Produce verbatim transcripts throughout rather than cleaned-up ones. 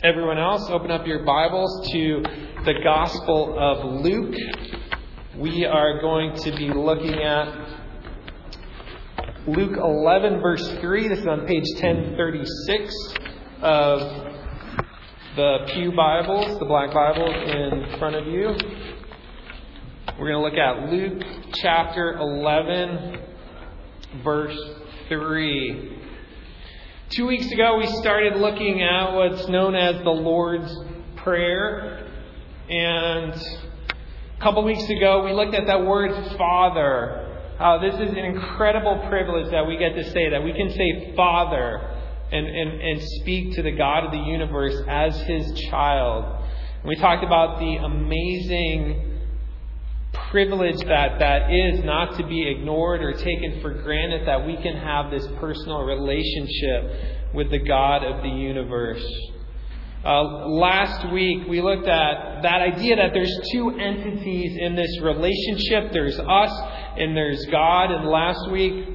Everyone else, open up your Bibles to the Gospel of Luke. We are going to be looking at Luke eleven, verse three. This is on page ten thirty-six of the Pew Bibles, the black Bibles in front of you. We're going to look at Luke chapter eleven, verse three. Two weeks ago, we started looking at what's known as the Lord's Prayer. And a couple weeks ago, we looked at that word Father. How this is an incredible privilege that we get to say, that we can say Father and, and, and speak to the God of the universe as His child. And we talked about the amazing privilege that that is, not to be ignored or taken for granted, that we can have this personal relationship with the God of the universe. Uh, last week we looked at that idea that there's two entities in this relationship. There's us and there's God. And last week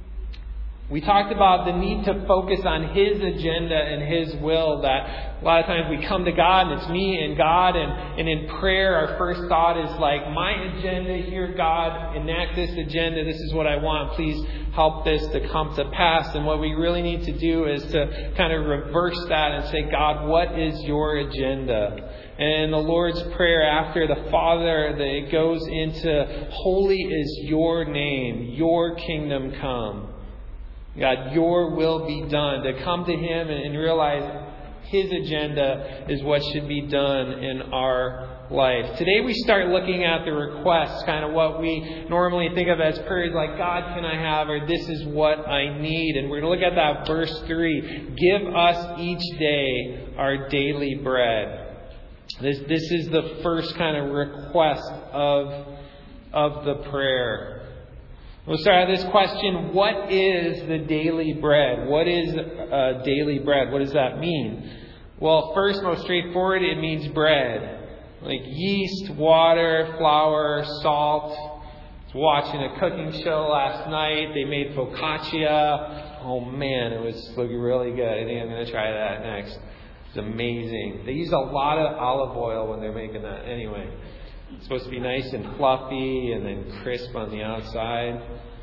we talked about the need to focus on His agenda and His will. That a lot of times we come to God and it's me and God, and, and in prayer our first thought is like, my agenda here, God, enact this agenda. This is what I want. Please help this to come to pass. And what we really need to do is to kind of reverse that and say, God, what is your agenda? And in the Lord's Prayer, after the Father, it goes into, holy is your name, your kingdom come. God, your will be done. To come to Him and realize His agenda is what should be done in our life. Today we start looking at the requests, kind of what we normally think of as prayers, like, God, can I have, or this is what I need. And we're going to look at that verse three. Give us each day our daily bread. This, this is the first kind of request of, of the prayer. We'll start with this question: what is the daily bread? What is uh, daily bread? What does that mean? Well, first, most straightforward, it means bread. Like yeast, water, flour, salt. I was watching a cooking show last night. They made focaccia. Oh man, it was looking really good. I think I'm going to try that next. It's amazing. They use a lot of olive oil when they're making that. Anyway. It's supposed to be nice and fluffy and then crisp on the outside.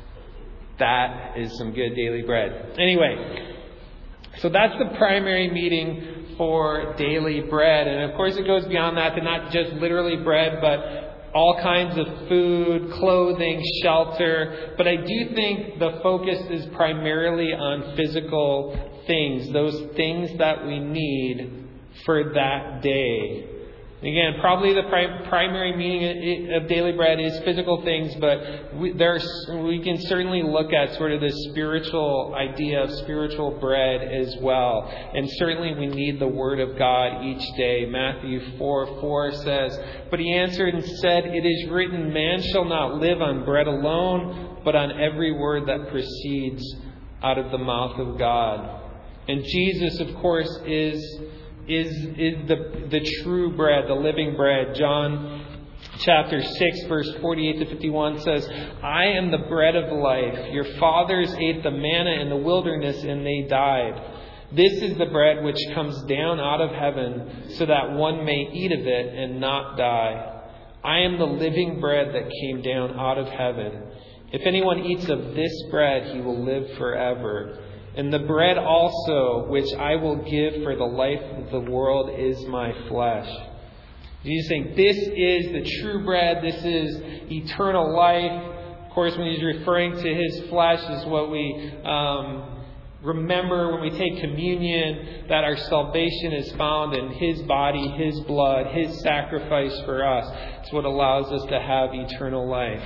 That is some good daily bread. Anyway, so that's the primary meaning for daily bread. And of course it goes beyond that to not just literally bread, but all kinds of food, clothing, shelter. But I do think the focus is primarily on physical things, those things that we need for that day. Again, probably the pri- primary meaning of daily bread is physical things, but we, there's, we can certainly look at sort of this spiritual idea of spiritual bread as well. And certainly we need the Word of God each day. Matthew four four says, "But He answered and said, It is written, man shall not live on bread alone, but on every word that proceeds out of the mouth of God." And Jesus, of course, is... is is the the true bread, the living bread. John chapter six, verse forty-eight to fifty-one says, "I am the bread of life. Your fathers ate the manna in the wilderness and they died. This is the bread which comes down out of heaven, so that one may eat of it and not die. I am the living bread that came down out of heaven. If anyone eats of this bread, he will live forever. And the bread also which I will give for the life of the world is my flesh." Jesus is saying this is the true bread. This is eternal life. Of course, when He's referring to His flesh is what we um, remember when we take communion, that our salvation is found in His body, His blood, His sacrifice for us. It's what allows us to have eternal life.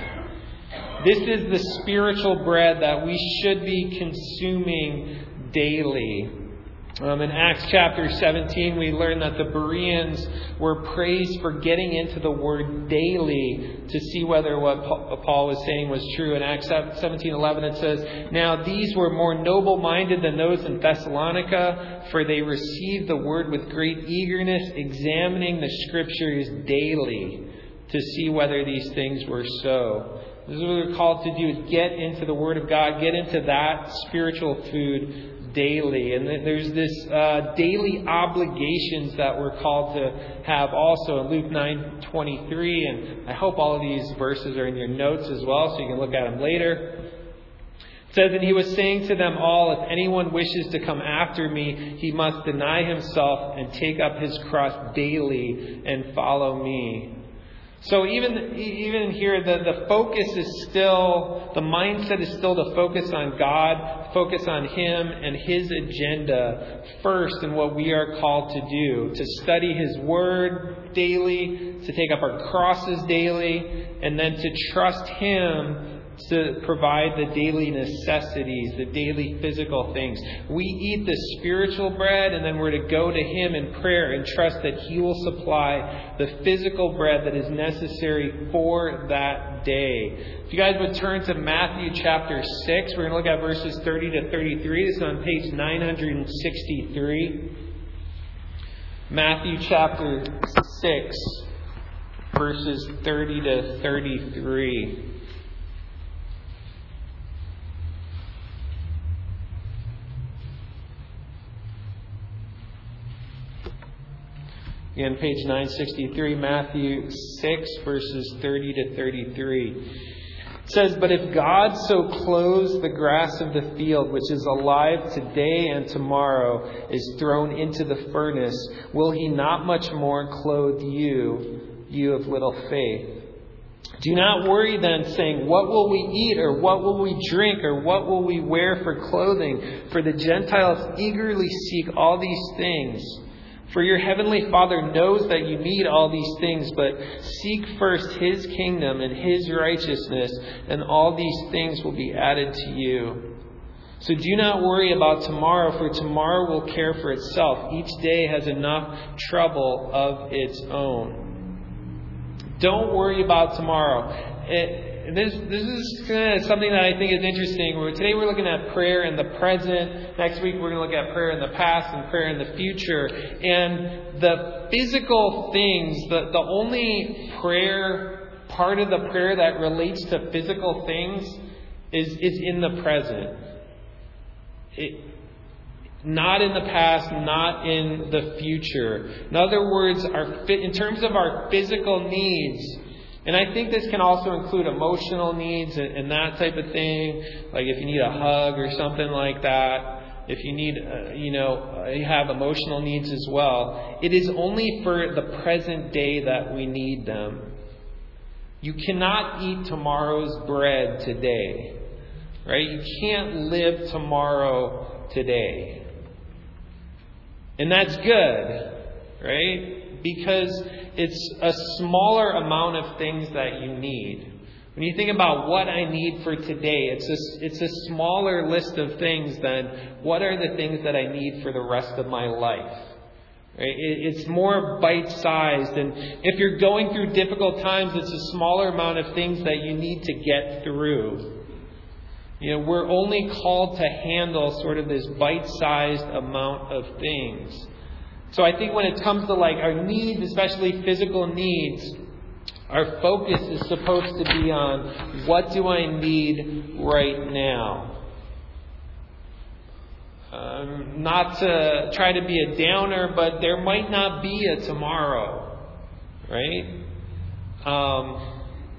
This is the spiritual bread that we should be consuming daily. Um, in Acts chapter seventeen, we learn that the Bereans were praised for getting into the word daily to see whether what Paul was saying was true. In Acts seventeen eleven, it says, "Now these were more noble-minded than those in Thessalonica, for they received the word with great eagerness, examining the Scriptures daily to see whether these things were so." This is what we're called to do, is get into the Word of God, get into that spiritual food daily. And then there's this uh, daily obligations that we're called to have also in Luke nine twenty-three. And I hope all of these verses are in your notes as well, so you can look at them later. It says, and he was saying to them all, if anyone wishes to come after me, he must deny himself and take up his cross daily and follow me. So even even here, the, the focus is still, the mindset is still to focus on God, focus on Him and His agenda first in what we are called to do. To study His Word daily, to take up our crosses daily, and then to trust Him to provide the daily necessities, the daily physical things. We eat the spiritual bread, and then we're to go to Him in prayer and trust that He will supply the physical bread that is necessary for that day. If you guys would turn to Matthew chapter six, we're going to look at verses thirty to thirty-three. This is on page nine sixty-three. Matthew chapter six, verses thirty to thirty-three. Again, page nine sixty-three, Matthew six, verses thirty to thirty-three. It says, but if God so clothes the grass of the field, which is alive today and tomorrow is thrown into the furnace, will He not much more clothe you, you of little faith? Do not worry then, saying, what will we eat, or what will we drink, or what will we wear for clothing? For the Gentiles eagerly seek all these things. For your heavenly Father knows that you need all these things, but seek first His kingdom and His righteousness, and all these things will be added to you. So do not worry about tomorrow, for tomorrow will care for itself. Each day has enough trouble of its own. Don't worry about tomorrow. It, This this is kind of something that I think is interesting. Today we're looking at prayer in the present. Next week we're going to look at prayer in the past and prayer in the future. And the physical things, the, the only prayer, part of the prayer that relates to physical things is, is in the present. It, not in the past, not in the future. In other words, our in terms of our physical needs, and I think this can also include emotional needs and, and that type of thing. Like if you need a hug or something like that. If you need, uh, you know, uh, you have emotional needs as well. It is only for the present day that we need them. You cannot eat tomorrow's bread today. Right? You can't live tomorrow today. And that's good. Right? Because it's a smaller amount of things that you need. When you think about what I need for today, it's a, it's a smaller list of things than what are the things that I need for the rest of my life. Right? It, it's more bite-sized. And if you're going through difficult times, it's a smaller amount of things that you need to get through. You know, we're only called to handle sort of this bite-sized amount of things. So I think when it comes to like our needs, especially physical needs, our focus is supposed to be on what do I need right now. Um, not to try to be a downer, but there might not be a tomorrow, right? Um,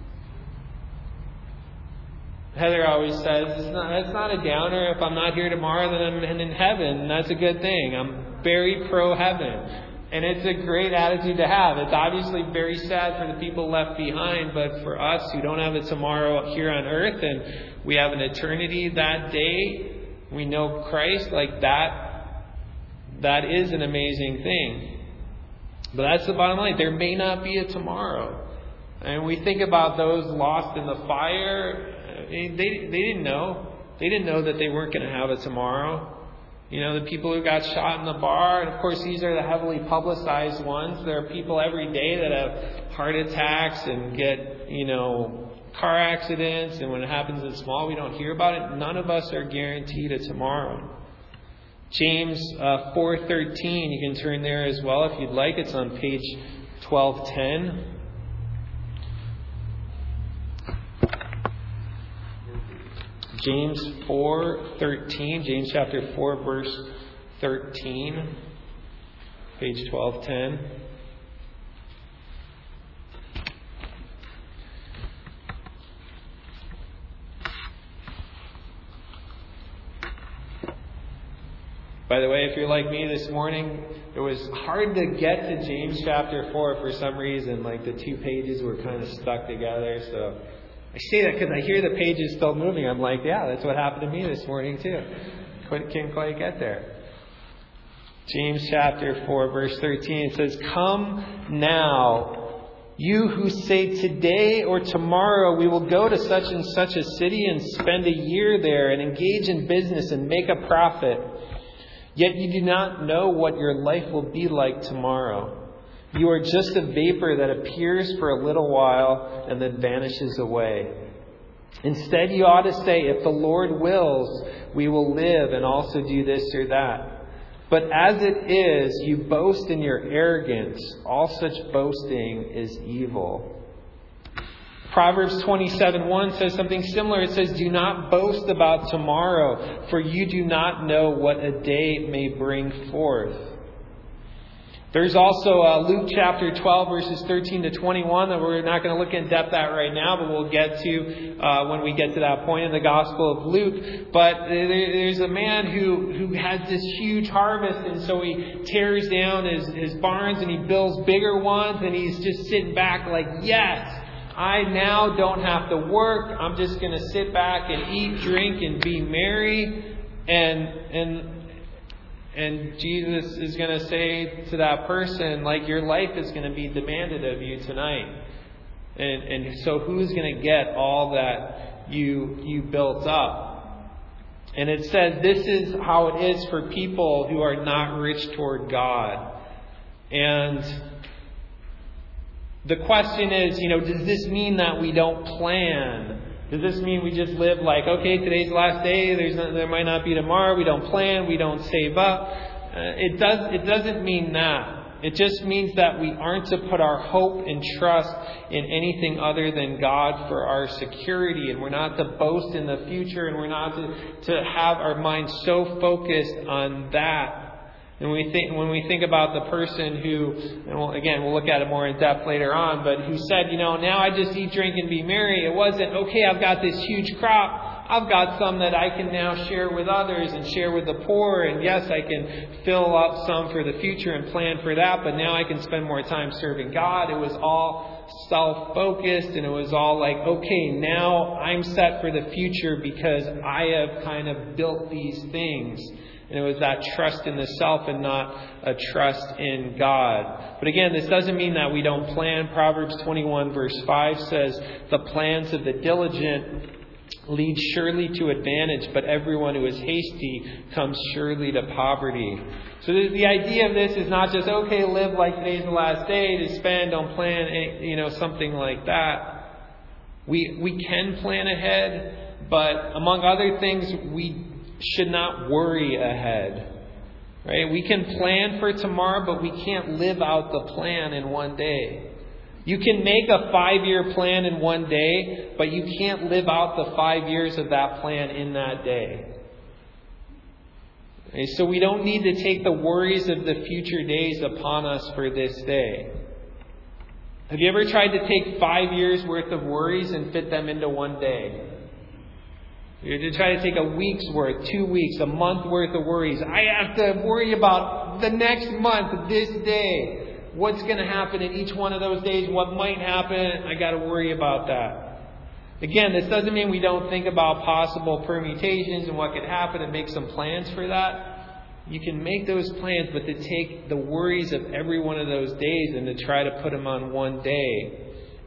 Heather always says, it's not, it's not a downer. If I'm not here tomorrow, then I'm in heaven. That's a good thing. I'm very pro-heaven. And it's a great attitude to have. It's obviously very sad for the people left behind, but for us who don't have a tomorrow here on earth and we have an eternity that day, we know Christ, like that, that is an amazing thing. But that's the bottom line. There may not be a tomorrow. And we think about those lost in the fire. They, they didn't know. They didn't know that they weren't going to have a tomorrow. You know, the people who got shot in the bar, and of course these are the heavily publicized ones. There are people every day that have heart attacks and get, you know, car accidents, and when it happens in small, we don't hear about it. None of us are guaranteed a tomorrow. James uh, four thirteen, you can turn there as well if you'd like. It's on page twelve ten. James four thirteen, James chapter four, verse thirteen, page twelve ten. By the way, if you're like me this morning, it was hard to get to James chapter four for some reason. Like the two pages were kind of stuck together. So I say that because I hear the pages still moving. I'm like, yeah, that's what happened to me this morning too. Couldn't quite get there. James chapter four, verse thirteen, it says, "Come now, you who say today or tomorrow we will go to such and such a city and spend a year there and engage in business and make a profit. Yet you do not know what your life will be like tomorrow. You are just a vapor that appears for a little while and then vanishes away. Instead, you ought to say, if the Lord wills, we will live and also do this or that. But as it is, you boast in your arrogance. All such boasting is evil." Proverbs twenty-seven one says something similar. It says, "Do not boast about tomorrow, for you do not know what a day may bring forth." There's also uh, Luke chapter twelve, verses thirteen to twenty-one that we're not going to look in depth at right now, but we'll get to uh, when we get to that point in the Gospel of Luke. But there's a man who, who has this huge harvest, and so he tears down his, his barns and he builds bigger ones, and he's just sitting back like, yes, I now don't have to work. I'm just going to sit back and eat, drink, and be merry. And and and Jesus is going to say to that person, like, your life is going to be demanded of you tonight. And and so who's going to get all that you you built up? And it says this is how it is for people who are not rich toward God. And the question is, you know, does this mean that we don't plan? Does this mean we just live like, okay, today's the last day, there's no, there might not be tomorrow, we don't plan, we don't save up? Uh, it does. It doesn't mean that. It just means that we aren't to put our hope and trust in anything other than God for our security. And we're not to boast in the future, and we're not to, to have our minds so focused on that. And we think, when we think about the person who, and we'll, again, we'll look at it more in depth later on, but who said, you know, now I just eat, drink, and be merry. It wasn't, okay, I've got this huge crop. I've got some that I can now share with others and share with the poor. And yes, I can fill up some for the future and plan for that. But now I can spend more time serving God. It was all self-focused, and it was all like, okay, now I'm set for the future because I have kind of built these things. And it was that trust in the self and not a trust in God. But again, this doesn't mean that we don't plan. Proverbs twenty-one verse five says, "The plans of the diligent lead surely to advantage, but everyone who is hasty comes surely to poverty." So the, the idea of this is not just, okay, live like today's the last day, to spend, don't plan, you know, something like that. We we can plan ahead, but among other things, we should not worry ahead. Right? We can plan for tomorrow, but we can't live out the plan in one day. You can make a five-year plan in one day, but you can't live out the five years of that plan in that day. Okay, so we don't need to take the worries of the future days upon us for this day. Have you ever tried to take five years worth of worries and fit them into one day? You try to take a week's worth, two weeks, a month worth of worries. I have to worry about the next month, this day. What's going to happen in each one of those days? What might happen? I got to worry about that. Again, this doesn't mean we don't think about possible permutations and what could happen and make some plans for that. You can make those plans, but to take the worries of every one of those days and to try to put them on one day.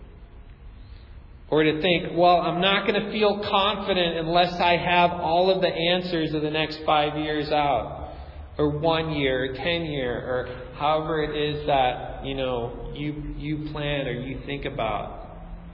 Or to think, well, I'm not going to feel confident unless I have all of the answers of the next five years out. Or one year, or ten year, or however it is that, you know, you you plan or you think about.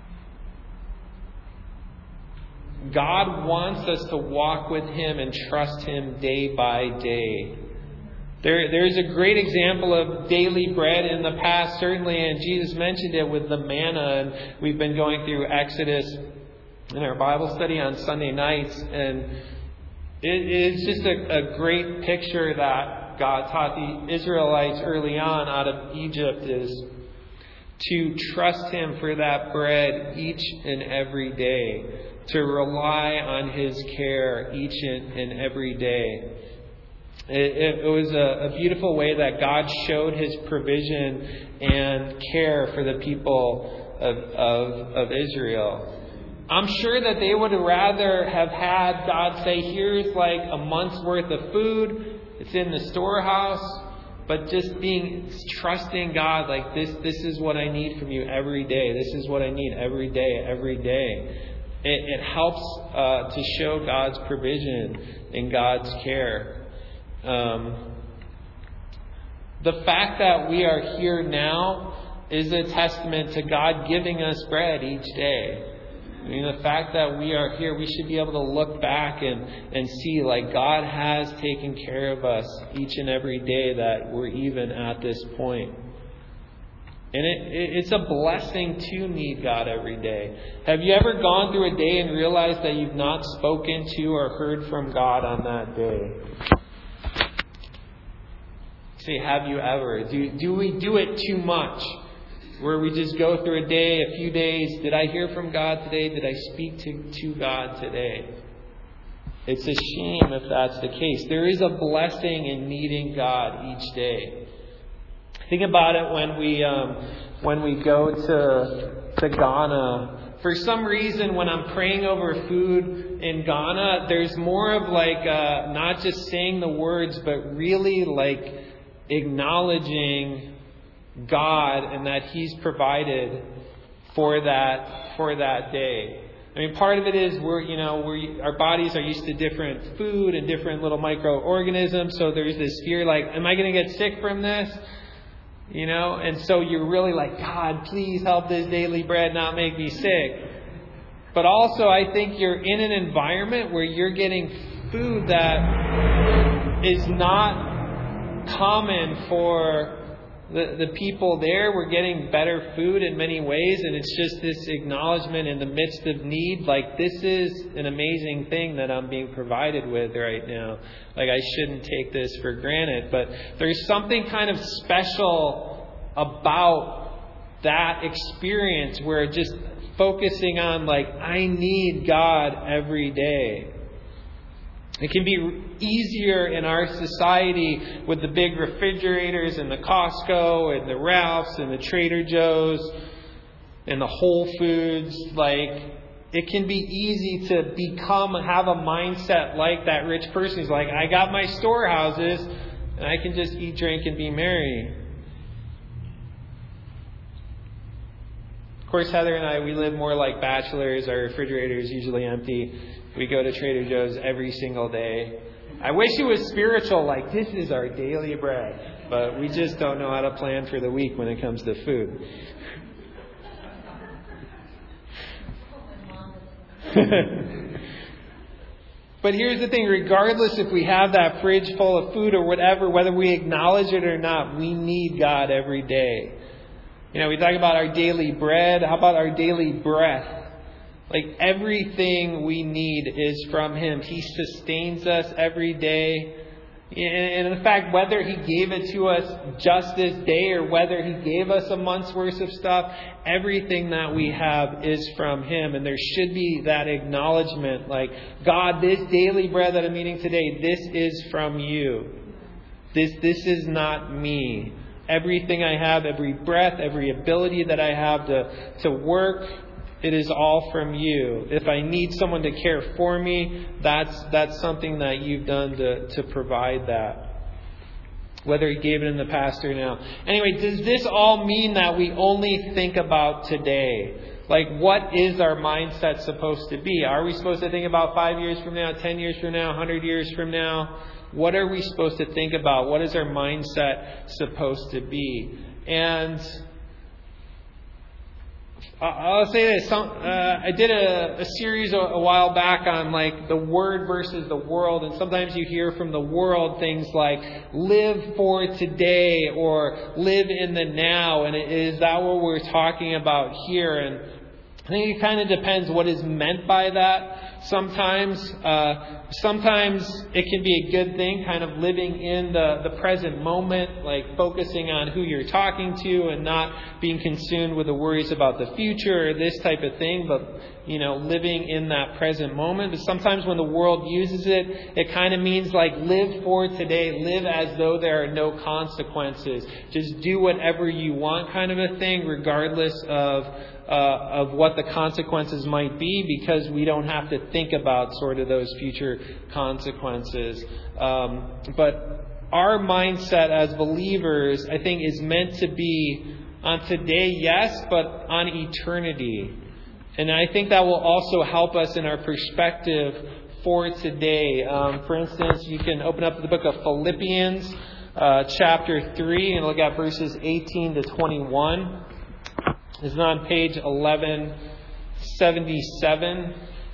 God wants us to walk with Him and trust Him day by day. There, there's a great example of daily bread in the past, certainly, and Jesus mentioned it with the manna, and we've been going through Exodus in our Bible study on Sunday nights, and it is just a, a great picture that God taught the Israelites early on out of Egypt, is to trust Him for that bread each and every day, to rely on His care each and, and every day. It, it was a, a beautiful way that God showed His provision and care for the people of, of, of Israel. I'm sure that they would rather have had God say, here's like a month's worth of food, it's in the storehouse, but just being, trusting God, like this, this is what I need from you every day. This is what I need every day, every day. It, it helps uh, to show God's provision and God's care. Um, the fact that we are here now is a testament to God giving us bread each day. I mean, the fact that we are here, we should be able to look back and, and see like God has taken care of us each and every day that we're even at this point. And it, it, it's a blessing to need God every day. Have you ever gone through a day and realized that you've not spoken to or heard from God on that day? Say, have you ever? Do, do we do it too much? Where we just go through a day, a few days. Did I hear from God today? Did I speak to, to God today? It's a shame if that's the case. There is a blessing in needing God each day. Think about it when we um, when we go to to Ghana. For some reason, when I'm praying over food in Ghana, there's more of like uh, not just saying the words, but really like acknowledging God and that He's provided for that for that day. I mean, part of it is we're you know we our bodies are used to different food and different little microorganisms, so there's this fear like, am I going to get sick from this? You know, and so you're really like, God, please help this daily bread not make me sick. But also, I think you're in an environment where you're getting food that is not common for The, the people there. Were getting better food in many ways, and it's just this acknowledgement in the midst of need, like this is an amazing thing that I'm being provided with right now. Like I shouldn't take this for granted, but there's something kind of special about that experience where just focusing on like, I need God every day. It can be easier in our society with the big refrigerators and the Costco and the Ralphs and the Trader Joe's and the Whole Foods. Like, it can be easy to become, have a mindset like that rich person who's like, I got my storehouses and I can just eat, drink, and be merry. Of course, Heather and I, we live more like bachelors. Our refrigerator is usually empty. We go to Trader Joe's every single day. I wish it was spiritual, like this is our daily bread. But we just don't know how to plan for the week when it comes to food. But here's the thing, regardless if we have that fridge full of food or whatever, whether we acknowledge it or not, we need God every day. You know, we talk about our daily bread. How about our daily breath? Like everything we need is from Him. He sustains us every day. And in fact, whether He gave it to us just this day or whether He gave us a month's worth of stuff, everything that we have is from Him. And there should be that acknowledgement like, God, this daily bread that I'm eating today, this is from You. This, this is not me. Everything I have, every breath, every ability that I have to, to work, it is all from You. If I need someone to care for me, that's that's something that You've done to, to provide that. Whether He gave it in the past or now. Anyway, does this all mean that we only think about today? Like, what is our mindset supposed to be? Are we supposed to think about five years from now, ten years from now, one hundred years from now? What are we supposed to think about? What is our mindset supposed to be? And I'll say this. Some, uh, I did a, a series a, a while back on like the Word versus the world. And sometimes you hear from the world things like live for today or live in the now. And is that what we're talking about here? And I think it kind of depends what is meant by that. Sometimes, uh, sometimes it can be a good thing, kind of living in the, the present moment, like focusing on who you're talking to and not being consumed with the worries about the future or this type of thing, but, you know, living in that present moment. But sometimes when the world uses it, it kind of means like live for today, live as though there are no consequences. Just do whatever you want kind of a thing, regardless of Uh, of what the consequences might be, because we don't have to think about sort of those future consequences. Um, but our mindset as believers, I think, is meant to be on today, yes, but on eternity. And I think that will also help us in our perspective for today. Um, for instance, you can open up the book of Philippians, uh, chapter three, and look at verses eighteen to twenty-one. It's on page eleven seventy-seven.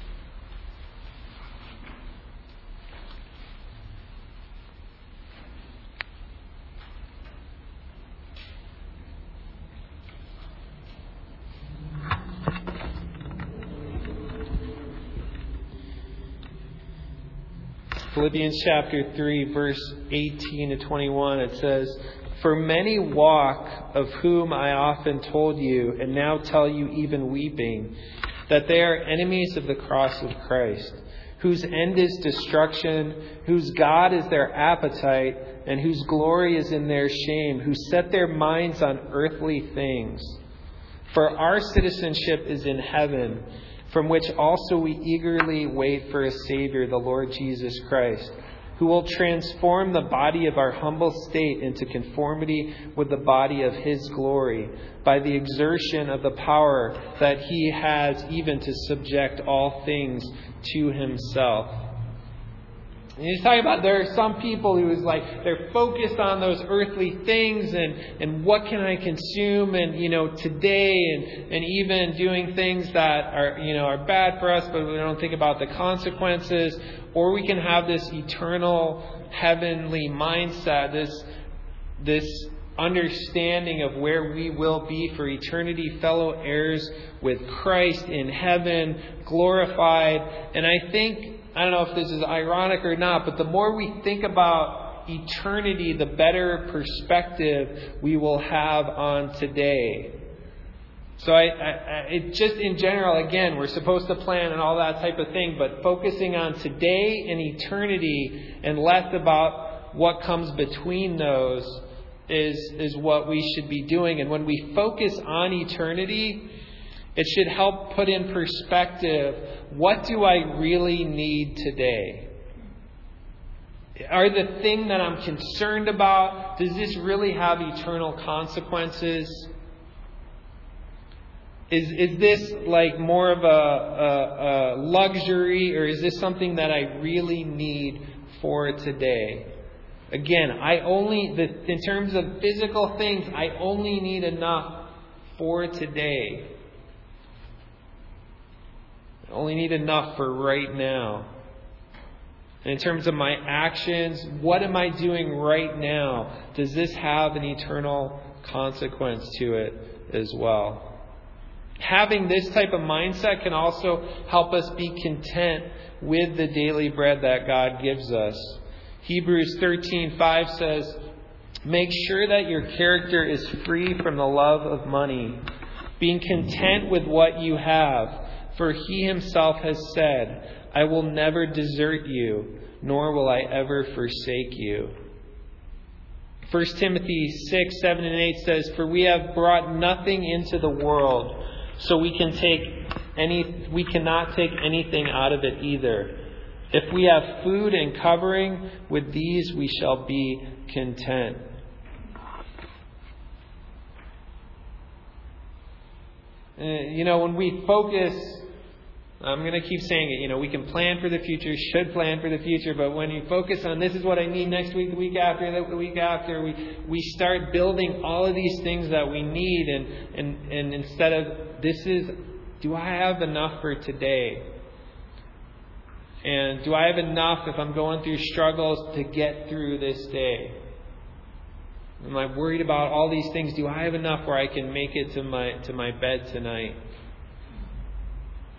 Philippians chapter three, verse eighteen to twenty-one, it says, "For many walk, of whom I often told you, and now tell you even weeping, that they are enemies of the cross of Christ, whose end is destruction, whose God is their appetite, and whose glory is in their shame, who set their minds on earthly things. For our citizenship is in heaven, from which also we eagerly wait for a Savior, the Lord Jesus Christ, who will transform the body of our humble state into conformity with the body of His glory, by the exertion of the power that He has even to subject all things to Himself." And he's talking about there are some people who is like, they're focused on those earthly things and, and what can I consume and, you know, today and, and even doing things that are, you know, are bad for us, but we don't think about the consequences. Or we can have this eternal heavenly mindset, this, this understanding of where we will be for eternity, fellow heirs with Christ in heaven, glorified. And I think, I don't know if this is ironic or not, but the more we think about eternity, the better perspective we will have on today. So I, I, it just in general, again, we're supposed to plan and all that type of thing, but focusing on today and eternity and less about what comes between those is, is what we should be doing. And when we focus on eternity, it should help put in perspective, what do I really need today? Are the thing that I'm concerned about, does this really have eternal consequences? Is is this like more of a, a, a luxury, or is this something that I really need for today? Again, I only, the, in terms of physical things, I only need enough for today. I only need enough for right now. And in terms of my actions, what am I doing right now? Does this have an eternal consequence to it as well? Having this type of mindset can also help us be content with the daily bread that God gives us. Hebrews thirteen five says, "Make sure that your character is free from the love of money, being content with what you have. For He Himself has said, I will never desert you, nor will I ever forsake you." First Timothy six seven and eight says, "For we have brought nothing into the world, so we can take any we cannot take anything out of it either. If we have food and covering, with these we shall be content." Uh, you know, when we focus, I'm going to keep saying it, you know, we can plan for the future, should plan for the future, but when you focus on this is what I need next week, the week after, the week after, we, we start building all of these things that we need, and, and, and instead of, this is, do I have enough for today? And do I have enough if I'm going through struggles to get through this day? Am I worried about all these things? Do I have enough where I can make it to my to my bed tonight?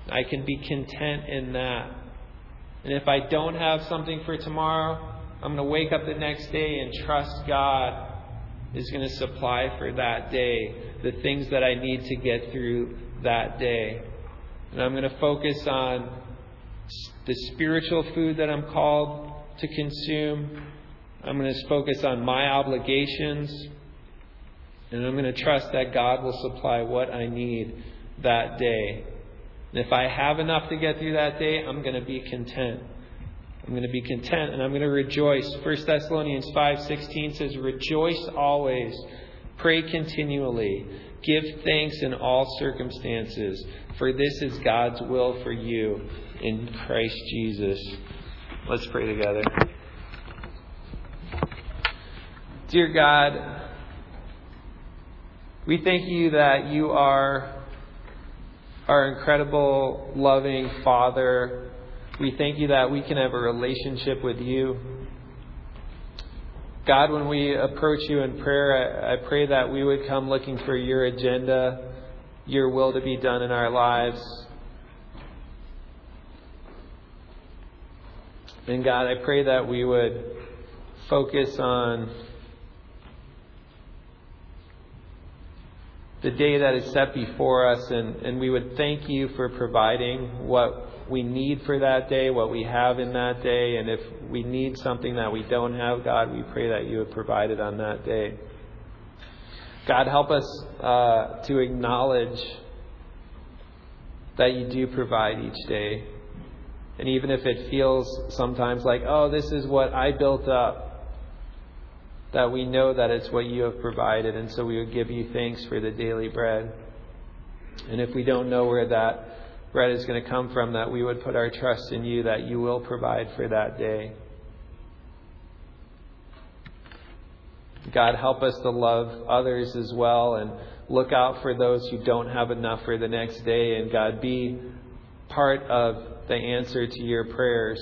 I can be content in that. And if I don't have something for tomorrow, I'm going to wake up the next day and trust God is going to supply for that day the things that I need to get through that day. And I'm going to focus on the spiritual food that I'm called to consume. I'm going to focus on my obligations. And I'm going to trust that God will supply what I need that day. And if I have enough to get through that day, I'm going to be content. I'm going to be content and I'm going to rejoice. First Thessalonians five sixteen says, "Rejoice always, pray continually, give thanks in all circumstances, for this is God's will for you in Christ Jesus." Let's pray together. Dear God, we thank you that you are our incredible, loving Father. We thank you that we can have a relationship with you. God, when we approach you in prayer, I, I pray that we would come looking for your agenda, your will to be done in our lives. And God, I pray that we would focus on the day that is set before us, and, and we would thank you for providing what we need for that day, what we have in that day. And if we need something that we don't have, God, we pray that you would provide it on that day. God, help us uh, to acknowledge that you do provide each day. And even if it feels sometimes like, oh, this is what I built up, that we know that it's what you have provided, and so we would give you thanks for the daily bread. And if we don't know where that bread is going to come from, that we would put our trust in you, that you will provide for that day. God, help us to love others as well and look out for those who don't have enough for the next day. And God, be part of the answer to your prayers.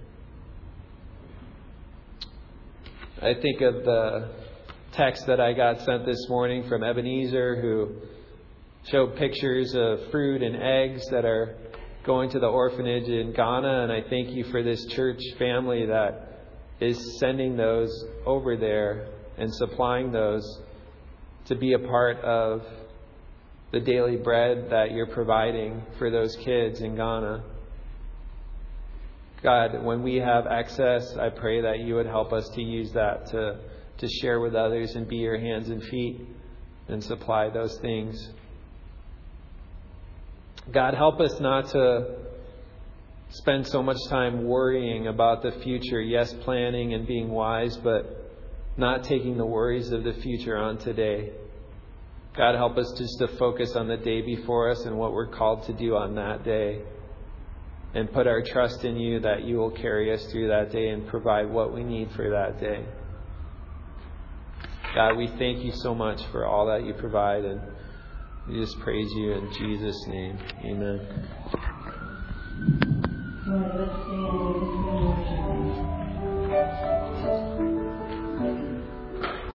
I think of the text that I got sent this morning from Ebenezer, who showed pictures of fruit and eggs that are going to the orphanage in Ghana. And I thank you for this church family that is sending those over there and supplying those to be a part of the daily bread that you're providing for those kids in Ghana. God, when we have excess, I pray that you would help us to use that to, to share with others and be your hands and feet and supply those things. God, help us not to spend so much time worrying about the future. Yes, planning and being wise, but not taking the worries of the future on today. God, help us just to focus on the day before us and what we're called to do on that day. And put our trust in you that you will carry us through that day and provide what we need for that day. God, we thank you so much for all that you provide, and we just praise you in Jesus' name. Amen.